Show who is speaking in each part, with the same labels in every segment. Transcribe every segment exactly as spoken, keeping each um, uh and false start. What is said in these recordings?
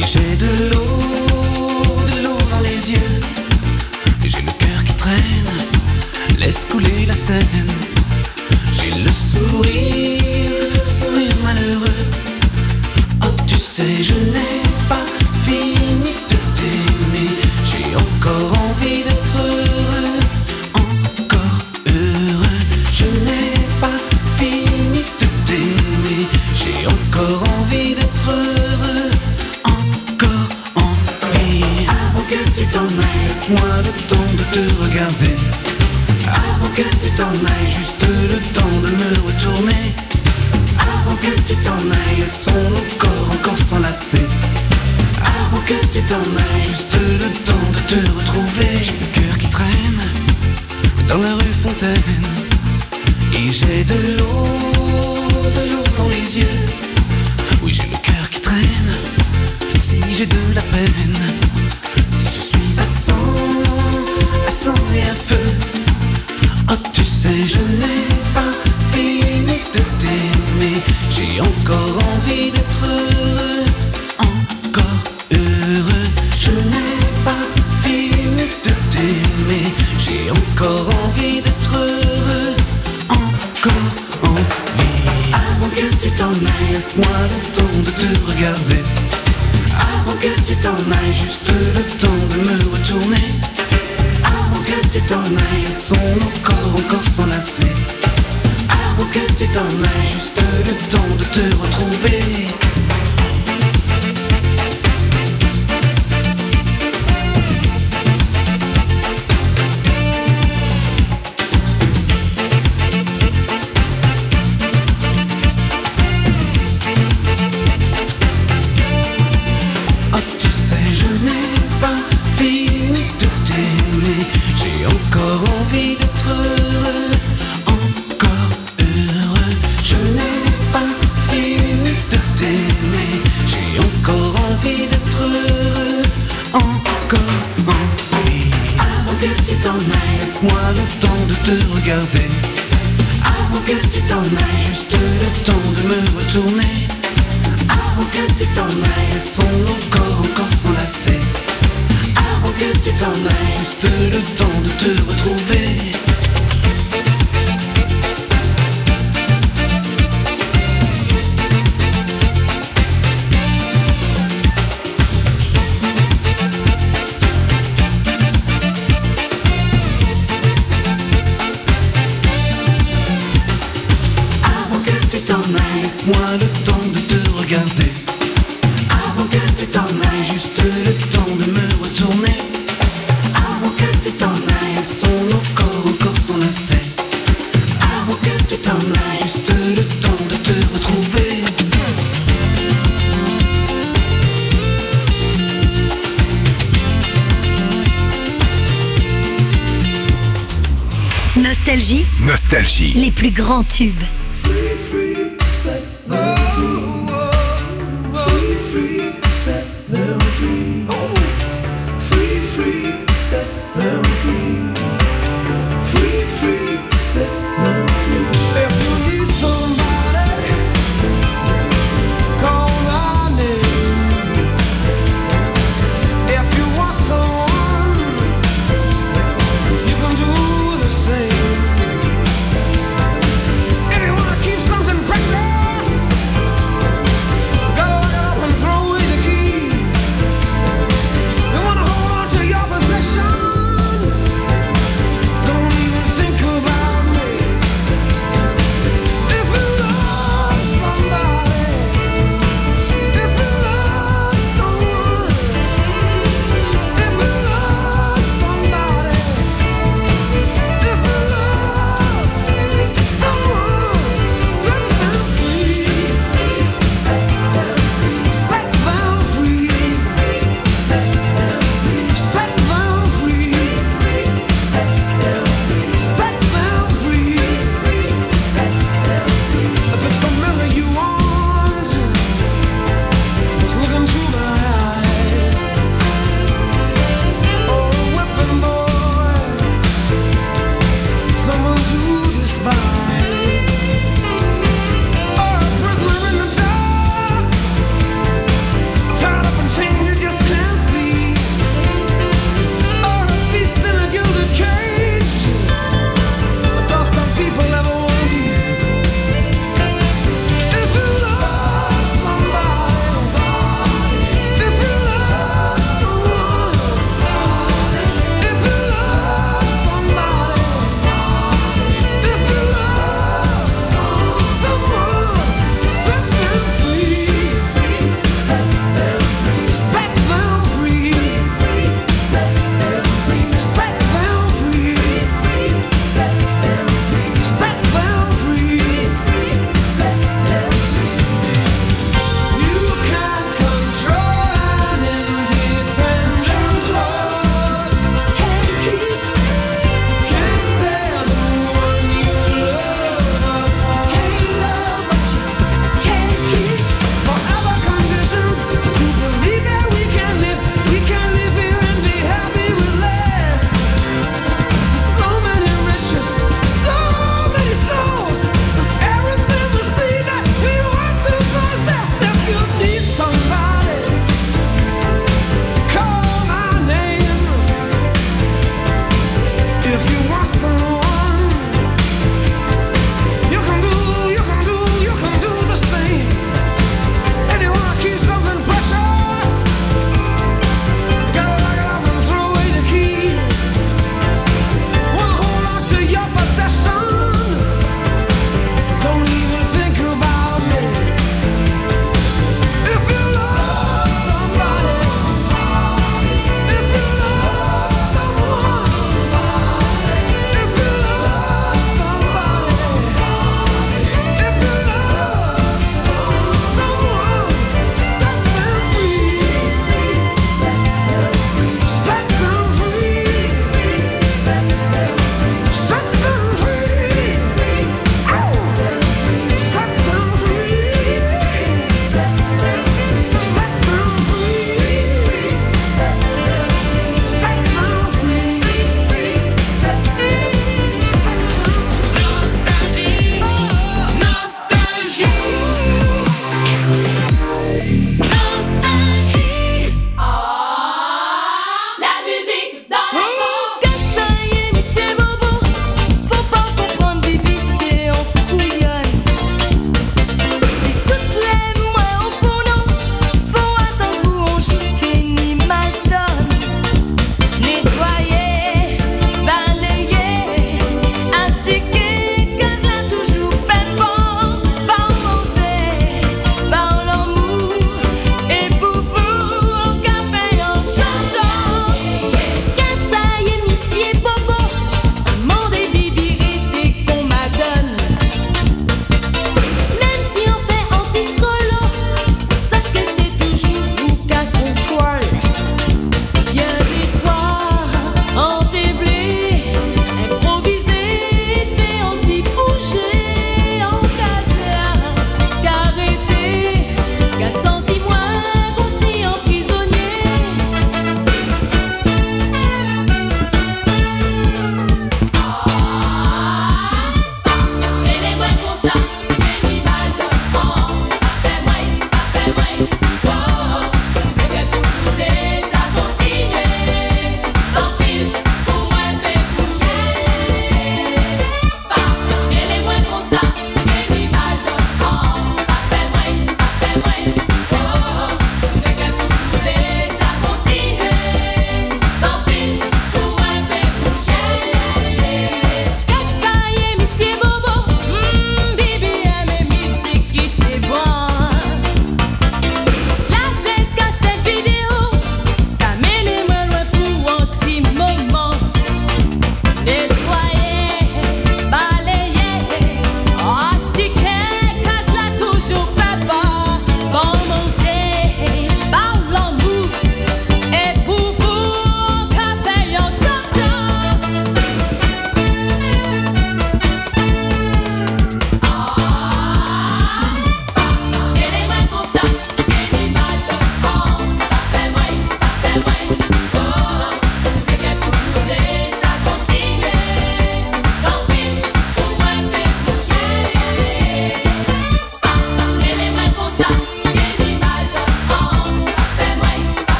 Speaker 1: Et j'ai de l'eau, de l'eau dans les yeux. Et j'ai le cœur qui traîne, laisse couler la Seine. J'ai le sourire, le sourire malheureux. Oh tu sais je n'ai pas fini de t'aimer. J'ai encore envie d'être heureux, encore heureux. Je n'ai pas fini de t'aimer. J'ai encore envie d'être heureux, encore envie. Avant que tu t'en ailles, laisse-moi le temps de te regarder. Avant que tu t'en ailles, juste le temps de me retourner. Avant que tu t'en ailles, laissons nos corps encore s'enlacer. Avant que tu t'en ailles, juste le temps de te retrouver. J'ai le cœur qui traîne dans la rue Fontaine. Et j'ai de l'eau, de l'eau dans les yeux. Oui j'ai le cœur qui traîne, si j'ai de la peine. Si je suis à sang, à sang et à feu. Oh tu sais je n'ai pas fini de t'aimer. J'ai encore envie d'être heureux, encore heureux. Je n'ai pas fini de t'aimer. J'ai encore envie d'être heureux, encore envie. Avant que tu t'en ailles, laisse-moi le temps de te regarder. Avant que tu t'en ailles, juste le temps de me retourner. Avant que tu t'en ailles, laissons nos corps encore s'enlacer. Avant que tu t'en ailles, juste le temps de te retrouver. Laisse-moi le temps de te regarder. Avant que tu t'en ailles, juste le temps de me retourner. Avant que tu t'en ailles, laissons nos corps encore s'enlacer. Avant que tu t'en ailles, juste le temps de te retrouver. Laisse-moi le temps de te regarder. Avant que tu t'en ailles, juste le temps de me retourner. Avant que tu t'en ailles, laissons nos corps encore s'enlacer. Avant que tu t'en ailles, juste le temps de te retrouver.
Speaker 2: Nostalgie.
Speaker 3: Nostalgie.
Speaker 2: Les plus grands tubes.
Speaker 4: Anyway.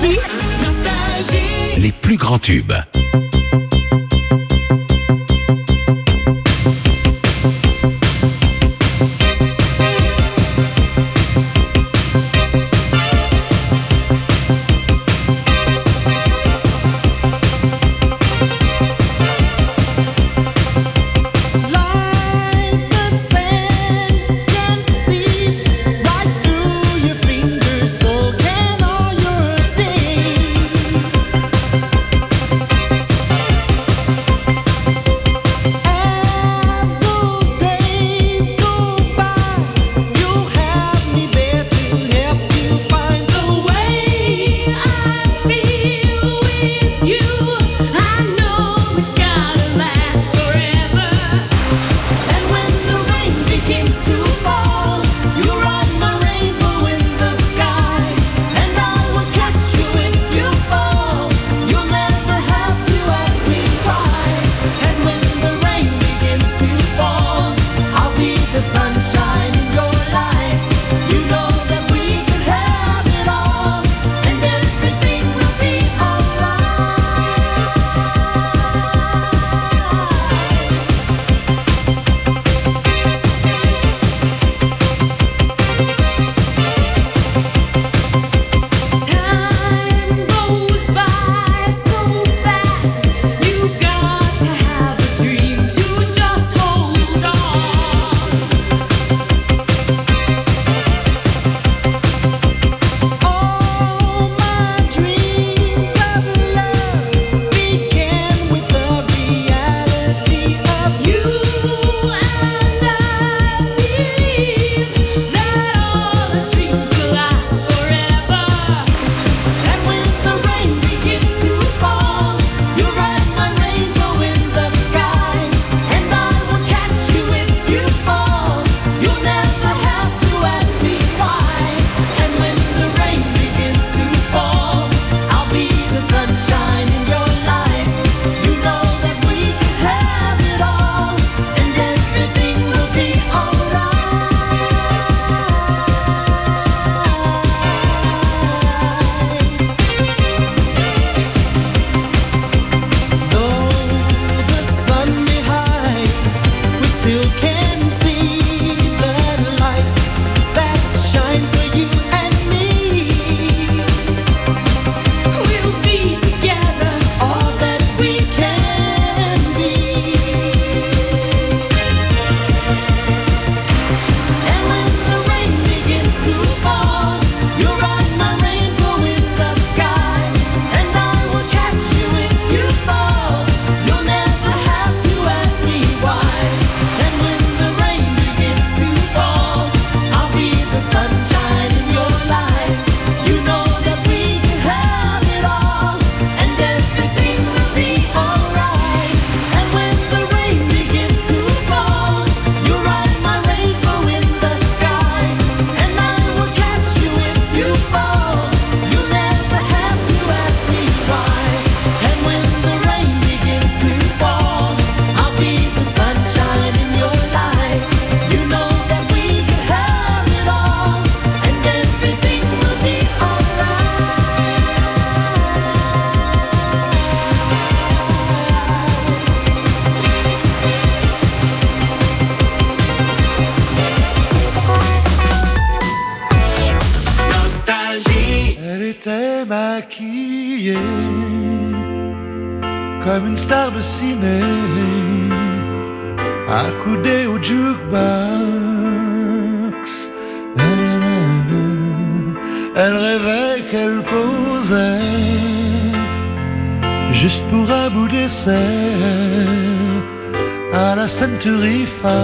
Speaker 2: Nostalgie.
Speaker 3: Nostalgie.
Speaker 4: Les plus grands tubes.
Speaker 5: Comme une star de ciné, accoudée au jukebox. Elle rêvait qu'elle causait juste pour un bout d'essai à la Century Fox.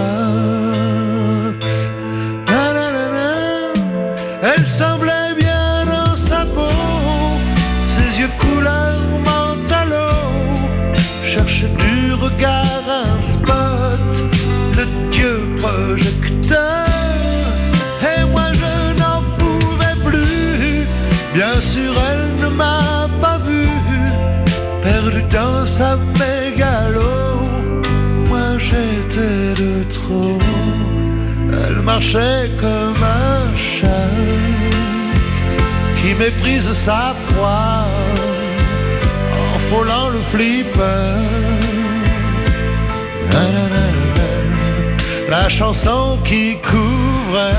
Speaker 5: Elle semblait bien dans sa peau, ses yeux couleur mentalo, cherche du regard un spot, le dieu projecteur. Et moi je n'en pouvais plus, bien sûr elle ne m'a pas vu, perdu dans sa mégalo. Moi j'étais de trop, elle marchait comme un chat qui méprise sa proie en frôlant le flipper. La chanson qui couvre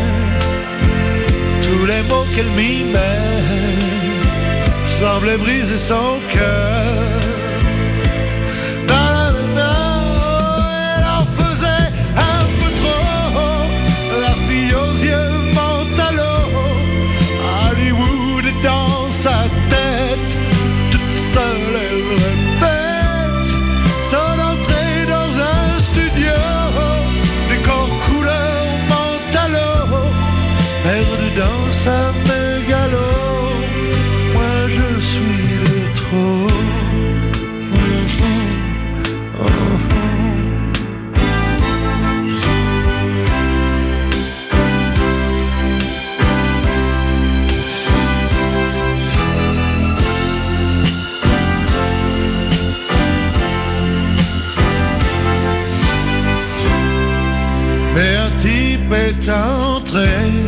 Speaker 5: tous les mots qu'elle mimait semblait briser son cœur. Elle en faisait un peu trop, la fille aux yeux mentalo. Hollywood est dans sa tête, toute seule elle répète son entrée dans un studio, décor couleur mentalo, perdu dans sa mégalo. Moi je suis le trop. Mais un type est entré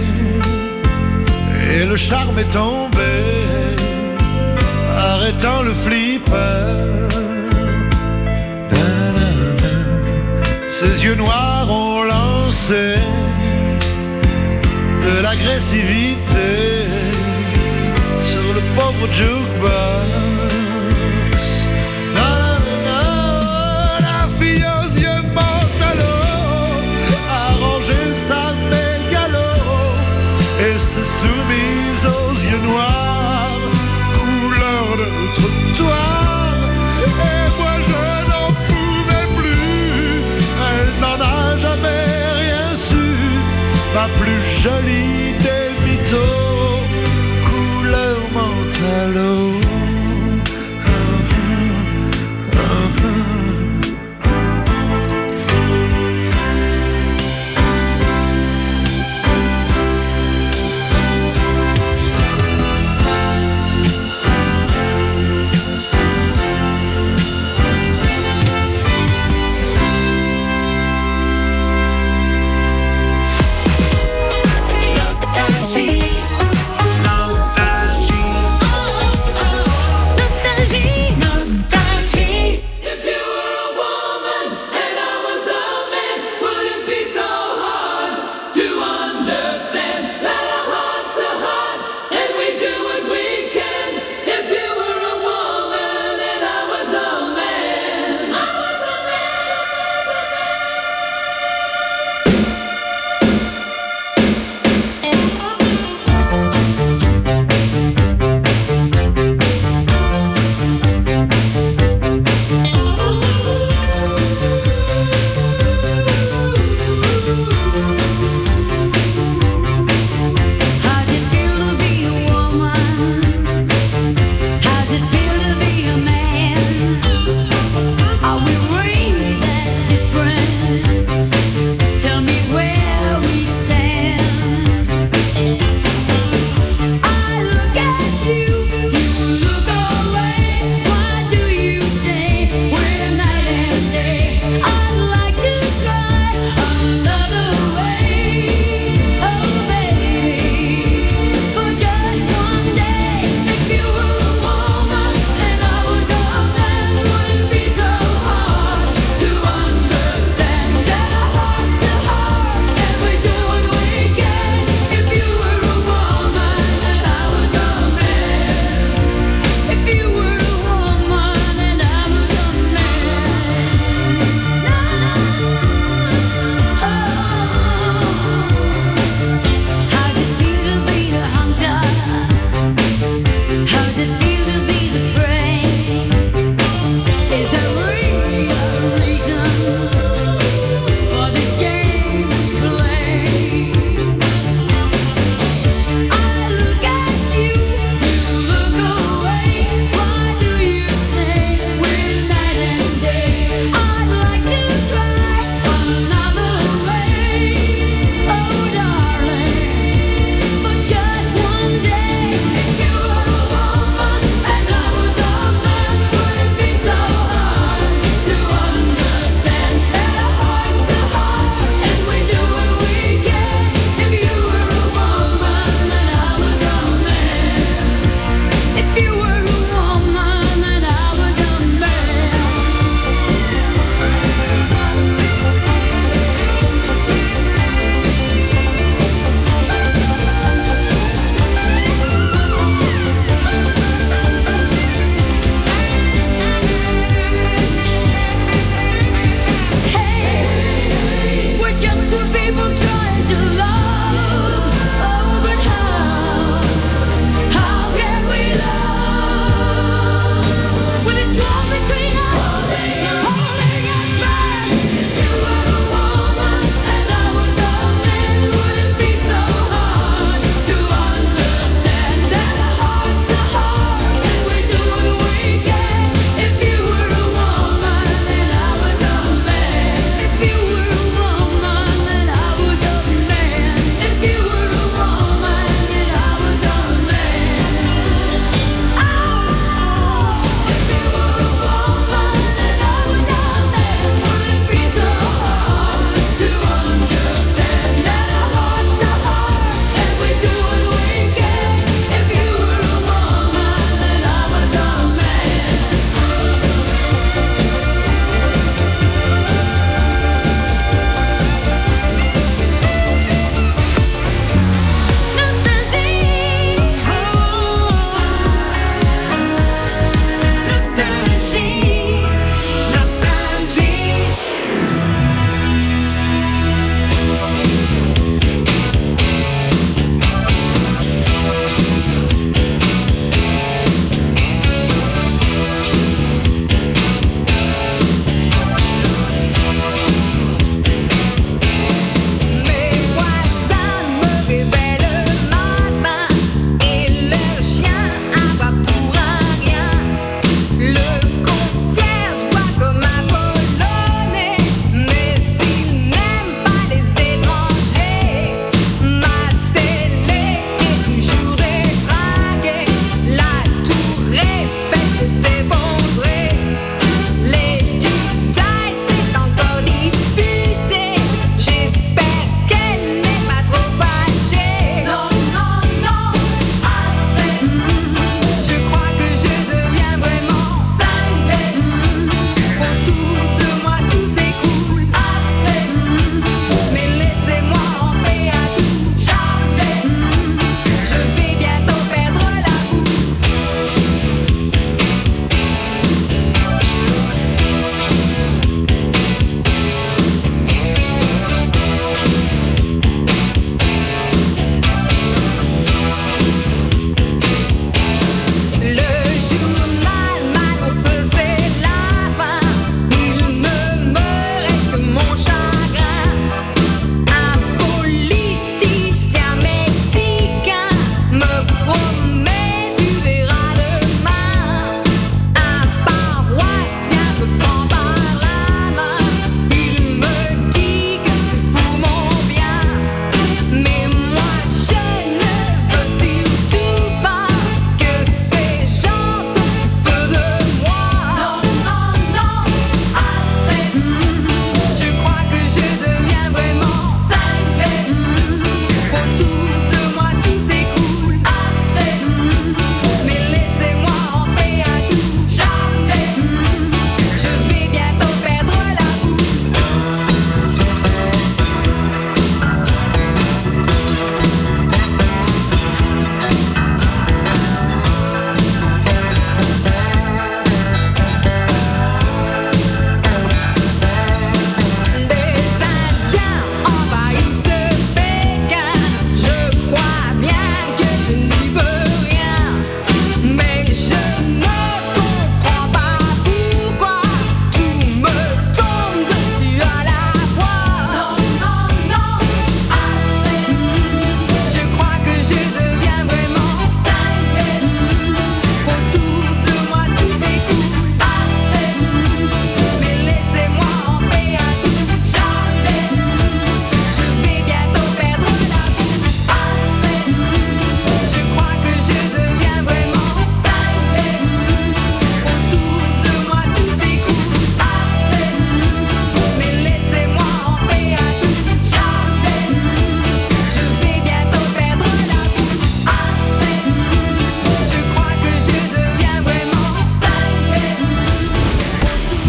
Speaker 5: et le charme est tombé, arrêtant le flipper. Ses yeux noirs ont lancé de l'agressivité sur le pauvre jukebox. La fille aux yeux mentalo a rangé sa mégalo et s'est soumise aux yeux noirs, couleur de trottoir. Et moi je n'en pouvais plus, elle n'en a jamais rien su, ma plus jolie des mythos, couleur mentalo.
Speaker 3: La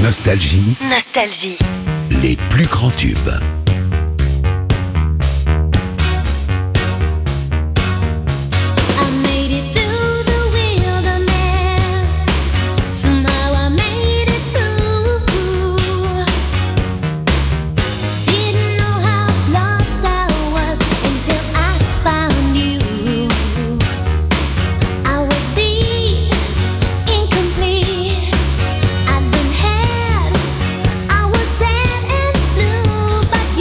Speaker 2: Nostalgie.
Speaker 4: Nostalgie.
Speaker 2: Les plus grands tubes.
Speaker 6: But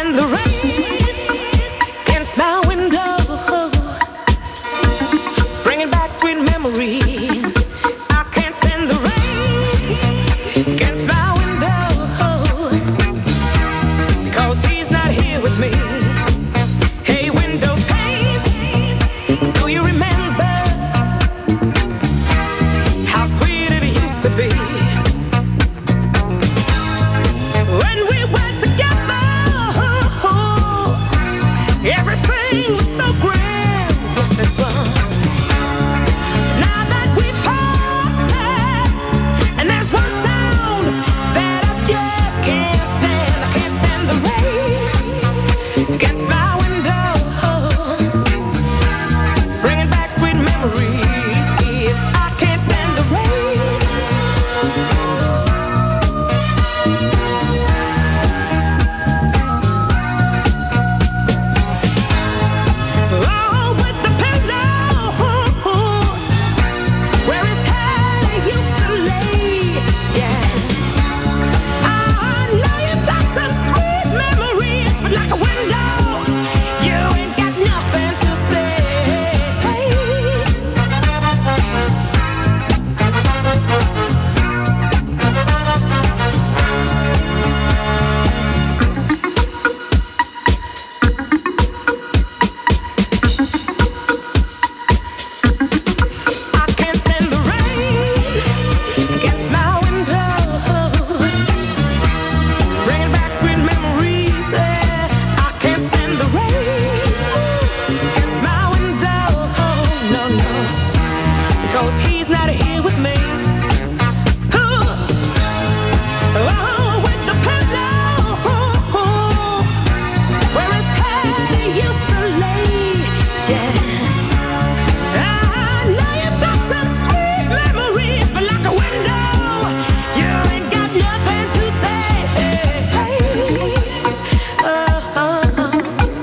Speaker 4: stand the rain against my window, bringing back sweet memories. I can't stand the rain against my window, because he's not here with me. Hey, window pane, do you remember how sweet it used to be? When we were together, everything was so grand, yes it was. Now that we parted, and there's one sound that I just can't stand. I can't stand the rain against my window, bringing back sweet memories. I can't stand the rain. Oh, with the pillow where his head used to lay, yeah. I know you've got some sweet memories, but like a window, you ain't got nothing to say. I can't stand the rain against my window, bringing back sweet memories. Yeah. I can't stand the rain against my window, no, no, because he's not here with me. Oh, with the pillow where his head used to lay, yeah. I know you've got some sweet memories, but like a window, you ain't got nothing to say. Oh, oh, oh.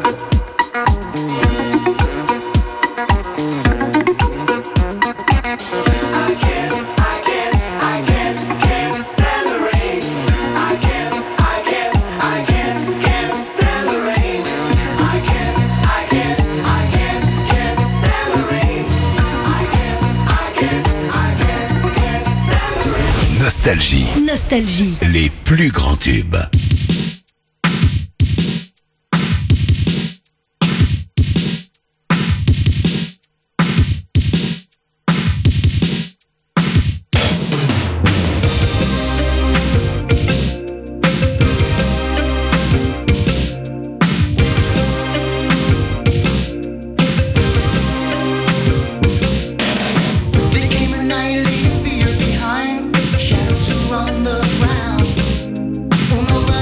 Speaker 3: I can't, I can't, I can't, can't stand the rain. I can't, I can't, I can't, can't stand the rain. I can't, I can't, I can't, can't stand the rain. I can't, I can't, I can't, can't stand the rain.
Speaker 2: Nostalgie,
Speaker 6: Nostalgie.
Speaker 2: les plus grands tubes.
Speaker 3: There came a night, leaving fear behind. Shadows around the ground. Oh, nobody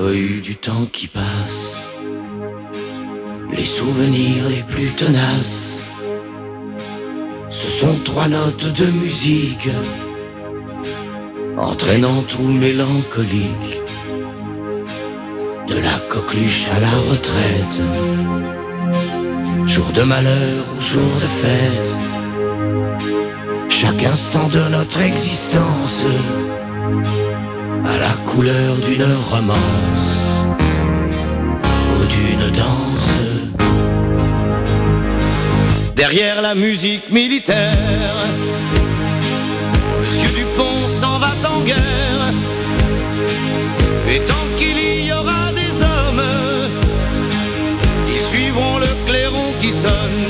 Speaker 2: cohue du temps qui passe, les souvenirs les plus tenaces, ce sont trois notes de musique, entraînant tout mélancolique, de la coqueluche à la retraite, jour de malheur ou jour de fête, chaque instant de notre existence à la couleur d'une romance ou d'une danse.
Speaker 6: Derrière la musique militaire, Monsieur Dupont s'en va en guerre. Et tant qu'il y aura des hommes, ils suivront le clairon qui sonne.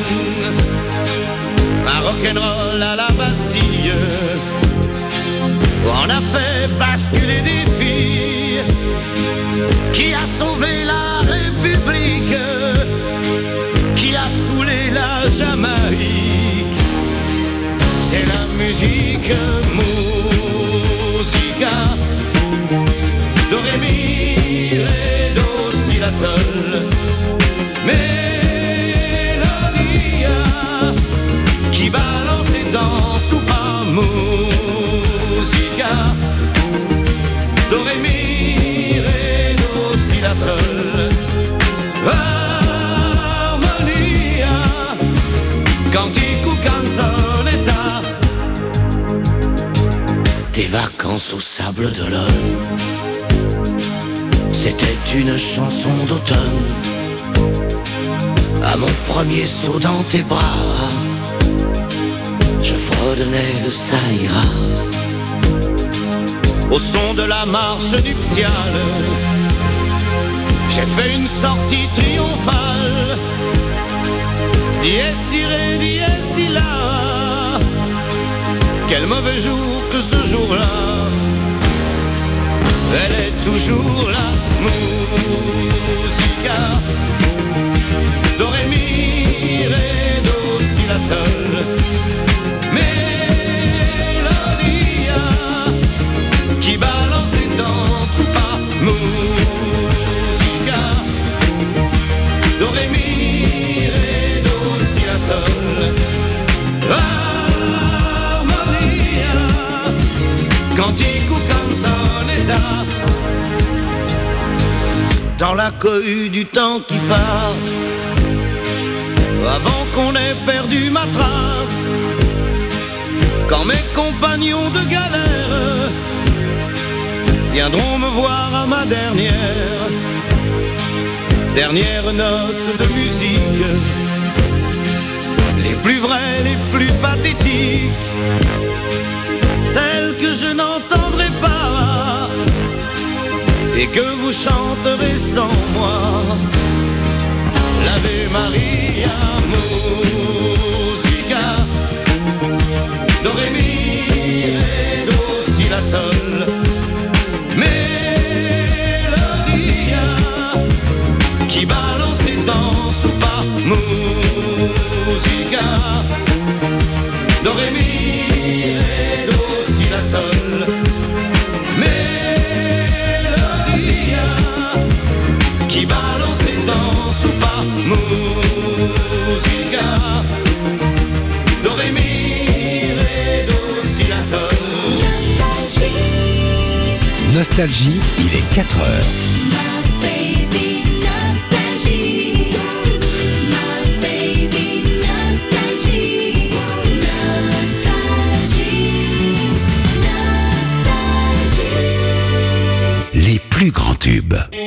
Speaker 6: Un rock'n'roll à la Bastille, on a fait basculer des filles. Qui a sauvé la République, qui a saoulé la Jamaïque. C'est la musique, musica, do, ré, mi, ré, do, si, la, sol. Mélodia qui balance et danse ou pas. Musica, do, ré, mi, ré, do, si, la, sol. Harmonia, cantico, canzonetta.
Speaker 2: Des vacances au sable d'Olonne, c'était une chanson d'automne. À mon premier saut dans tes bras, je fredonnais le ça ira.
Speaker 6: Au son de la marche nuptiale, j'ai fait une sortie triomphale. Dies irae, dies illa. Quel mauvais jour que ce jour-là. Elle est toujours là, musica, do, ré, mi, ré, do, si, la, sol. Mélodia qui balance et danse ou pas. Musica, do, ré, mi, ré, do, si, la, sol. Harmonia, cantico, canzonetta. Dans la cohue du temps qui passe, avant qu'on ait perdu ma trace, quand mes compagnons de galère viendront me voir à ma dernière, dernière note de musique, les plus vraies, les plus pathétiques, celles que je n'entendrai pas et que vous chanterez sans moi. L'Ave Maria, musica, do, ré, mi, ré, do, si, la, sol. Mélodia qui balance et danse ou pas. Musica, do, ré, mi, ré, do, si, la, sol. Mélodia qui balance et danse ou pas. Musica, do, ré, mi, ré, do, si, la, sol.
Speaker 2: Nostalgie, il est quatre heures. Les plus grands tubes.